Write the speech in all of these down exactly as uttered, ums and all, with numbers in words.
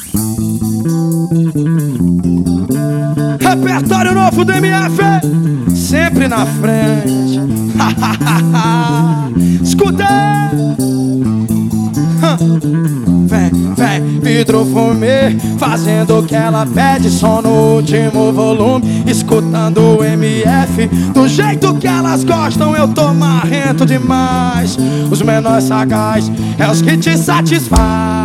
Repertório novo do M F, sempre na frente. Escuta! Vem, vem, vidro fumê, fazendo o que ela pede, só no último volume, escutando o M F. Do jeito que elas gostam, eu tô marrento demais. Os menores sagaz é os que te satisfaz.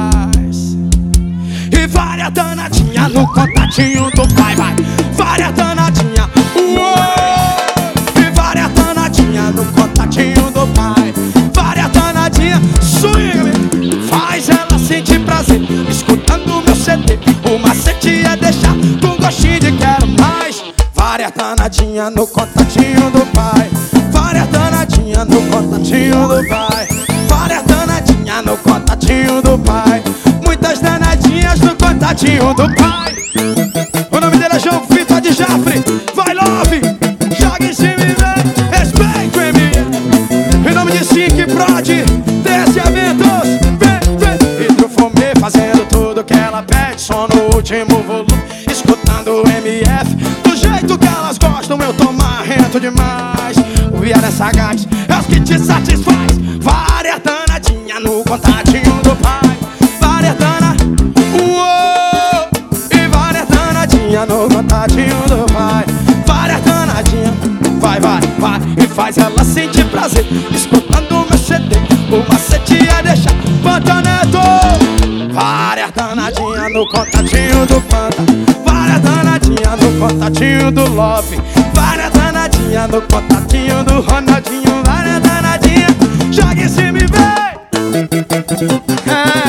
E várias danadinha no contatinho do pai, vai. Várias danadinha, uou! E várias danadinha no contatinho do pai. Várias danadinha, swing, faz ela sentir prazer escutando meu C D. O macete é deixar com gostinho de quero mais. Várias danadinha no contatinho do pai. Várias danadinha no contatinho do pai. Várias danadinha no contatinho do pai. Muitas danadinhas no contatinho do pai. O nome dele é João Fita de Jafre. Vai, Love, joga em cima e vem. Respeito, M. Em nome de Sink Prod, desse eventos. Vem, vem. Vidro fumê, fazendo tudo que ela pede, só no último volume, escutando o M F. Do jeito que elas gostam, eu tô marrento demais. O Viara é sagaz, é os que te satisfaz. Várias danadinha no contatinho do pai. Várias dana, uou! E várias danadinha no contatinho do pai. Várias danadinha, vai, vai, vai. E faz ela sentir prazer escutando o meu C D. O macete é deixar Pantaneto. Várias danadinha no contatinho do Panta. Várias danadinha no contatinho do Love. Várias danadinha no contatinho do Ronaldinho. Várias danadinha, joga em cima e vem. É.